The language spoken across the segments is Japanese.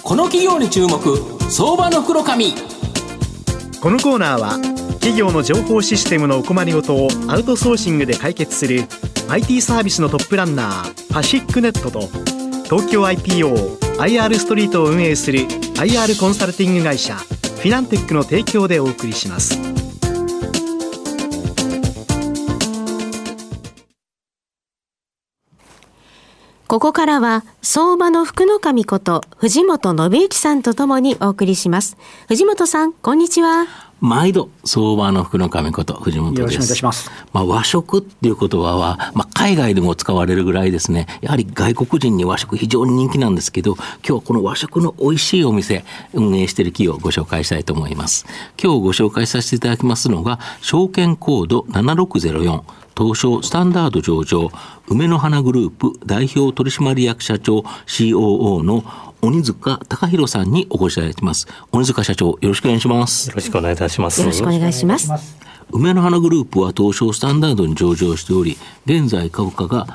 この企業に注目、相場の福の神。 このコーナーは企業の情報システムのお困りごとをアウトソーシングで解決する IT サービスのトップランナーパシックネットと東京 IPO、IR ストリートを運営する IR コンサルティング会社フィナンテックの提供でお送りします。 ここからは相場の福の神こと藤本信之さんとともにお送りします。藤本さん、こんにちは。 毎度相場の福の神こと藤本です。 よろしくお願いいたします。 和食っていう言葉は、海外でも使われるぐらいですね、やはり外国人に和食非常に人気なんですけど、今日はこの和食の美味しいお店運営している企業をご紹介したいと思います。今日ご紹介させていただきますのが証券コード7604東証スタンダード上場梅の花グループ代表取締役社長 COO の鬼塚貴弘さんにお越しいただきます。鬼塚社長、よろしくお願いします。 よろしくお願いいたします。 よろしくお願いします。 梅の花グループは東証スタンダードに上場しており、現在株価が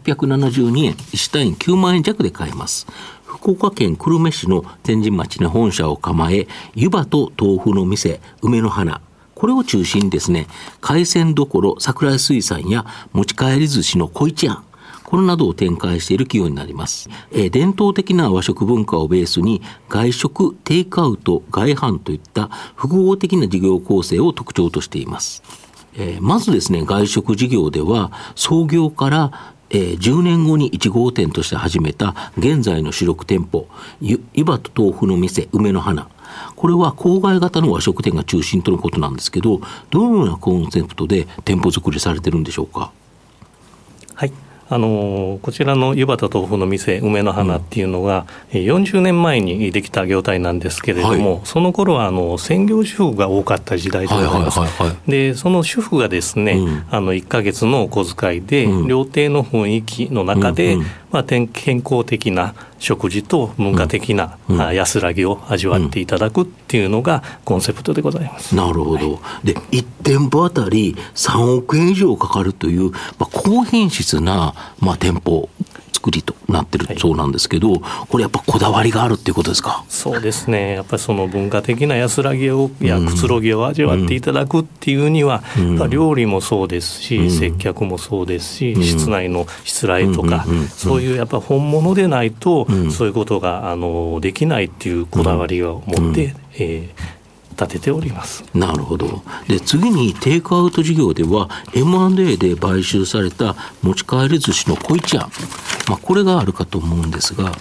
872円、1単位9万円弱で買えます。福岡県久留米市の天神町に本社を構え、湯葉と豆腐の店梅の花、これを中心にですね、海鮮どころ桜井水産や持ち帰り寿司の小一庵、これなどを展開している企業になります。伝統的な和食文化をベースに外食、テイクアウト、外販といった複合的な事業構成を特徴としています。まずですね、外食事業では創業から10年後に1号店として始めた現在の主力店舗、湯葉と豆腐の店梅の花、これは郊外型の和食店が中心とのことなんですけど、どのようなコンセプトで店舗作りされてるんでしょうか。 はい、こちらの湯葉と豆腐の店梅の花っていうのが、40年前にできた業態なんですけれども、その頃は専業主婦が多かった時代でございます。でその主婦がですね、1ヶ月のお小遣いで、料亭の雰囲気の中で、健康的な食事と文化的な安らぎを味わっていただくっていうのがコンセプトでございます。 なるほど。で1店舗あたり3億円以上かかるという、高品質な、店舗作りとなってるそうなんですけど、これやっぱこだわりがあるっていうことですか。 そうですね、やっぱりその文化的な安らぎやくつろぎを味わっていただくっていうには、料理もそうですし、接客もそうですし、室内のしつらいとか、そういうやっぱ本物でないと、そういうことができないっていうこだわりを持って、立てております。 なるほど。で次にテイクアウト事業では M&A で買収された持ち帰り寿司の小一庵、これがあるかと思うんですが、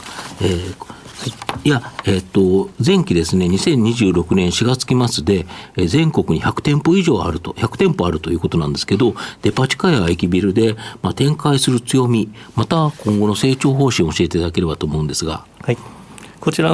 前期ですね、2026年4月期末で全国に100店舗以上あると、100店舗あるということなんですけど、デパ地下や駅ビルで展開する強み、また今後の成長方針を教えていただければと思うんですが。 はい、こちら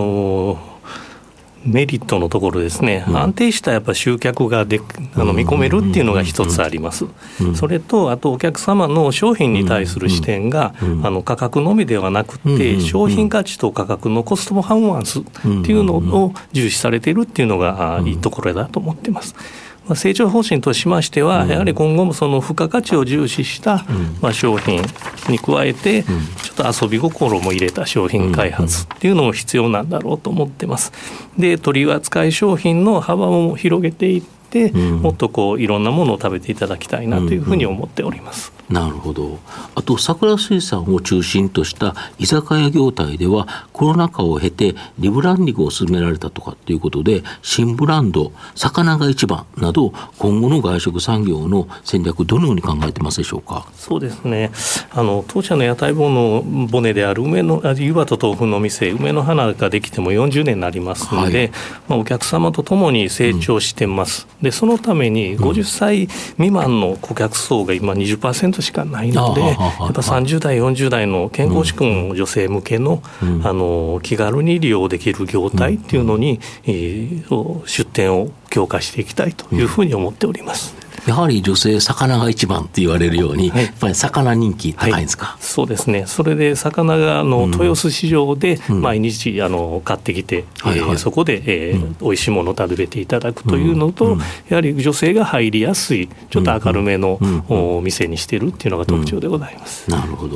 メリットのところですね、安定したやっぱ集客が見込めるっていうのが一つあります。それとあとお客様の商品に対する視点が価格のみではなくて、商品価値と価格のコストパフォーマンスっていうのを重視されているっていうのがいいところだと思っています。成長方針としましては、やはり今後もその付加価値を重視した商品に加えて、ちょっと遊び心も入れた商品開発っていうのも必要なんだろうと思ってます。で取り扱い商品の幅を広げていって、もっといろんなものを食べていただきたいなというふうに思っております。 なるほど。あと桜水産を中心とした居酒屋業態ではコロナ禍を経てリブランディングを進められたとかということで、新ブランド魚が一番など今後の外食産業の戦略、どのように考えてますでしょうか。 そうですね、当社の屋台骨である湯葉と豆腐の店梅の花ができても40年になりますので、お客様とともに成長してます。でそのために50歳未満の顧客層が今 20% しかないので、やっぱ30代40代の健康志向の女性向けの、気軽に利用できる業態っていうのに、出店を強化していきたいというふうに思っております。 やはり女性魚が一番って言われるように、やっぱり魚人気高いんですか。 そうですね。それで魚が豊洲市場で毎日買ってきて、そこで、美味しいものを食べていただくというのと、やはり女性が入りやすいちょっと明るめの、店にしてるっていうのが特徴でございます。 なるほど。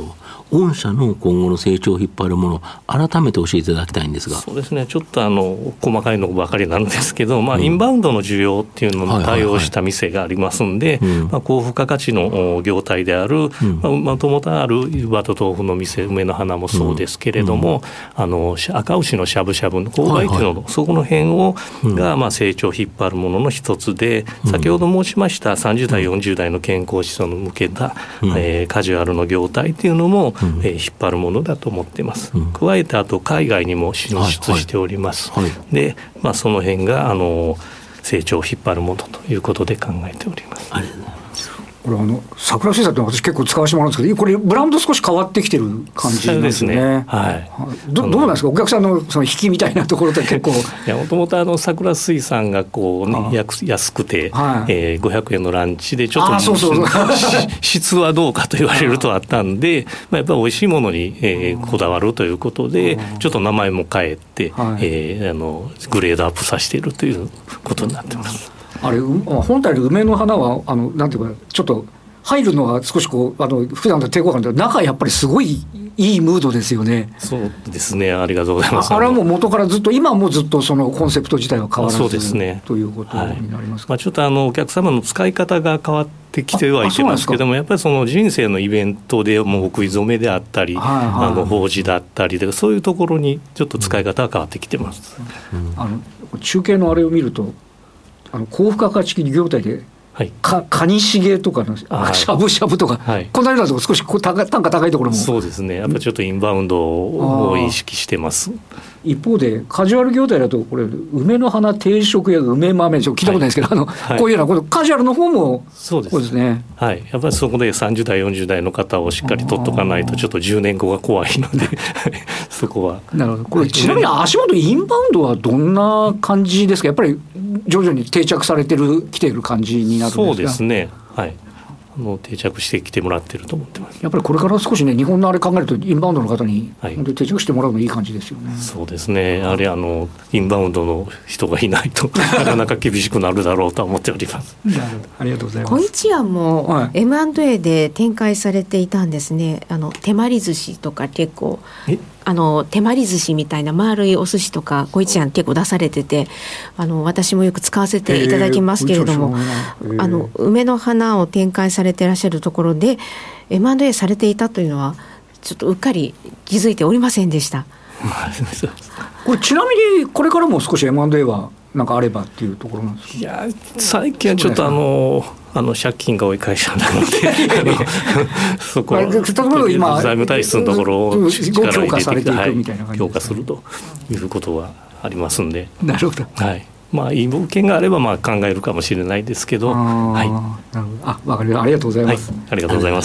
御社の今後の成長を引っ張るもの、改めて教えていただきたいんですが。 そうですね、ちょっと細かいのばかりなんですけど、インバウンドの需要っていうのに対応した店がありますんで、高付加価値の業態である、もともとある湯葉と豆腐の店、梅の花もそうですけれども、赤牛のしゃぶしゃぶの購買っていうの、そこの辺が成長を引っ張るものの一つで、先ほど申しました30代40代の健康志向に向けた、カジュアルの業態っていうのも、引っ張るものだと思っています。加えてあと海外にも進出しております。で、その辺が成長を引っ張るものということで考えております。 これ桜水産って私結構使わせてもらうんですけど、これブランド少し変わってきてる感じなんですね。そうですね、はい、どうなんですか、お客さんのその引きみたいなところって結構。 もともと桜水産が安くて、500円のランチでちょっと質はどうかと言われるとあったんで、やっぱり美味しいものに、こだわるということで、ちょっと名前も変えて、グレードアップさせているということになってます。 あれ本体の梅の花はなんていうか、ちょっと入るのは少し普段と抵抗感で、中やっぱりすごいいいムードですよね。 そうですね、ありがとうございます。 あれはもう元からずっと、今もずっとそのコンセプト自体は変わらず、 そうですね、 ということになりますか。 ちょっとお客様の使い方が変わってきてはいてますけども、やっぱりその人生のイベントでもうお食い初めであったり、法事だったりで、そういうところにちょっと使い方が変わってきてます。 中継のあれを見ると、高付加価値業態で、カニシゲとかのしゃぶしゃぶとか、この間だと少し単価高いところも。 そうですね、やっぱりちょっとインバウンドを意識してます。 一方でカジュアル業態だと、これ梅の花定食や梅豆、聞いたことないですけど、こういうようなカジュアルの方もそうですね、やっぱりそこで30代40代の方をしっかり取っとかないと、ちょっと10年後が怖いのでそこは。なるほど。 これちなみに足元インバウンドはどんな感じですか。やっぱり徐々に定着されてきている感じになるんですか。 そうですね、定着してきてもらってると思ってます。 やっぱりこれから少しね、日本のあれ考えると、インバウンドの方に本当に定着してもらうのいい感じですよね。 そうですね、あれインバウンドの人がいないとなかなか厳しくなるだろうと思っております。 ありがとうございます。 小一庵も M&A で展開されていたんですね。手まり寿司とか結構手まり寿司みたいな丸いお寿司とか小一庵結構出されてて、私もよく使わせていただきますけれども、梅の花を展開されていらっしゃるところで M&A されていたというのはちょっとうっかり気づいておりませんでした。 これちなみにこれからも少し M&A はなんかあればっていうところなんですか。 いや、最近はちょっと借金が多い会社なのでそこは今財務体質のところを力を入れて強化するということはありますんで。 なるほど。 いい物件があれば考えるかもしれないですけど。 わかりました。ありがとうございます。 ありがとうございます。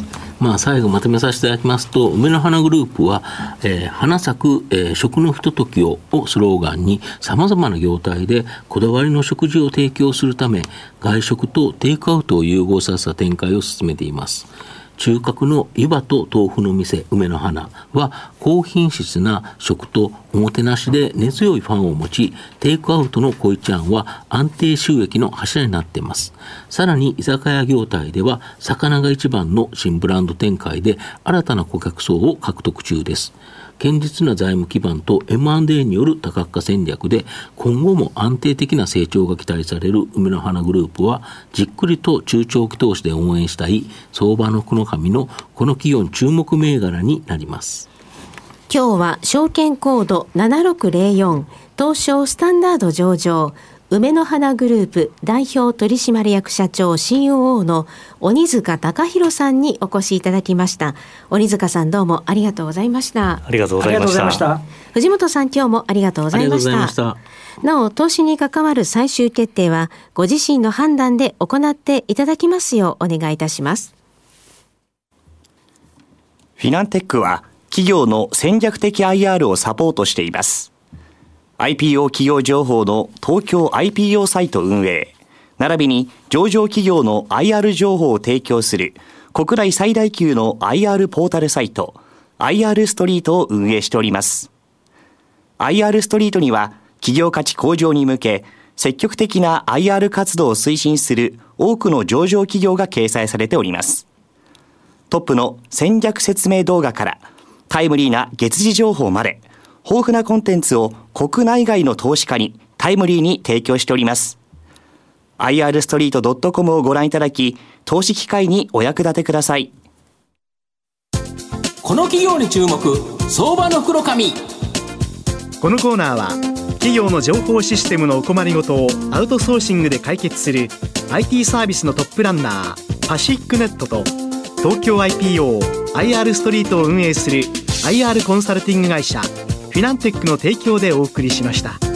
最後まとめさせていただきますと、梅の花グループは、花咲く、食のひとときをスローガンにさまざまな業態でこだわりの食事を提供するため、外食とテイクアウトを融合させた展開を進めています。中核の湯葉と豆腐の店梅の花は高品質な食とおもてなしで根強いファンを持ち、テイクアウトの小一庵は安定収益の柱になっています。さらに居酒屋業態では魚が一番の新ブランド展開で新たな顧客層を獲得中です。堅実な財務基盤と M&A による多角化戦略で今後も安定的な成長が期待される梅の花グループは、じっくりと中長期投資で応援したい相場の福の神のこの企業注目銘柄になります。 今日は証券コード7604東証スタンダード上場梅の花グループ代表取締役社長 COO の鬼塚貴弘さんにお越しいただきました。鬼塚さん、どうもありがとうございました。 ありがとうございました。 藤本さん、今日もありがとうございました。なお、投資に関わる最終決定はご自身の判断で行っていただきますようお願いいたします。 フィナンテックは企業の戦略的 IR をサポートしています。IPO 企業情報の東京 IPO サイト運営、並びに上場企業の IR 情報を提供する国内最大級の IR ポータルサイト IR ストリートを運営しております。IR ストリートには企業価値向上に向け積極的な IR 活動を推進する多くの上場企業が掲載されております。 トップの戦略説明動画からタイムリーな月次情報まで豊富なコンテンツを国内外の投資家にタイムリーに提供しております。irstreet.com をご覧いただき、投資機会にお役立てください。 この企業に注目、相場の袋紙。 このコーナーは企業の情報システムのお困りごとをアウトソーシングで解決する IT サービスのトップランナーパシックネットと東京 IPO、IR ストリートを運営する IR コンサルティング会社フィナンテックの提供でお送りしました。